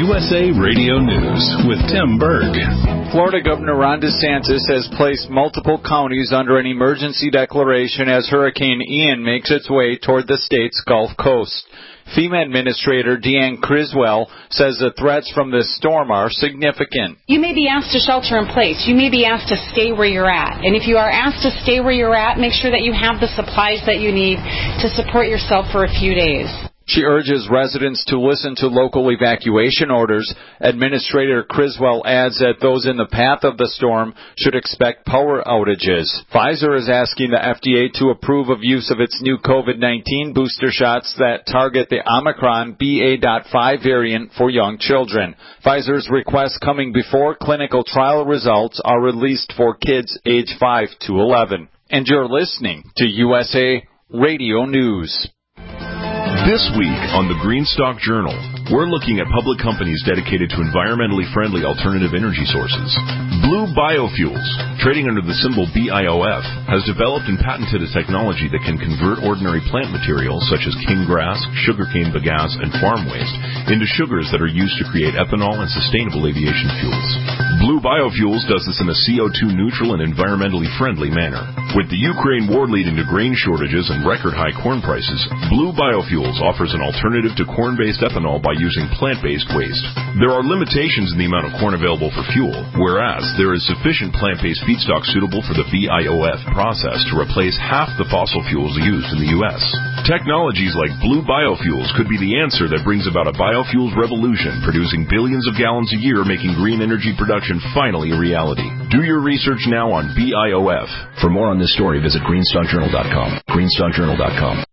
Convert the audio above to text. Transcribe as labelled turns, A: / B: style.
A: USA Radio News with Tim Berg.
B: Florida Governor Ron DeSantis has placed multiple counties under an emergency declaration as Hurricane Ian makes its way toward the state's Gulf Coast. FEMA Administrator Deanne Criswell says the threats from this storm are significant.
C: You may be asked to shelter in place. You may be asked to stay where you're at. And if you are asked to stay where you're at, make sure that you have the supplies that you need to support yourself for a few days.
B: She urges residents to listen to local evacuation orders. Administrator Criswell adds that those in the path of the storm should expect power outages. Pfizer is asking the FDA to approve of use of its new COVID-19 booster shots that target the Omicron BA.5 variant for young children. Pfizer's request coming before clinical trial results are released for kids age 5 to 11. And you're listening to USA Radio News.
D: This week on the Greenstock Journal, we're looking at public companies dedicated to environmentally friendly alternative energy sources. Blue Biofuels, trading under the symbol BIOF, has developed and patented a technology that can convert ordinary plant materials such as king grass, sugarcane bagasse, and farm waste into sugars that are used to create ethanol and sustainable aviation fuels. Blue Biofuels does this in a CO2 neutral and environmentally friendly manner. With the Ukraine war leading to grain shortages and record high corn prices, Blue Biofuels offers an alternative to corn-based ethanol by using plant-based waste. There are limitations in the amount of corn available for fuel, whereas there is sufficient plant-based feedstock suitable for the BIOF process to replace half the fossil fuels used in the U.S. Technologies like Blue Biofuels could be the answer that brings about a biofuels revolution, producing billions of gallons a year, making green energy production finally a reality. Do your research now on BIOF.
E: For more on this story, visit greenstockjournal.com. greenstockjournal.com.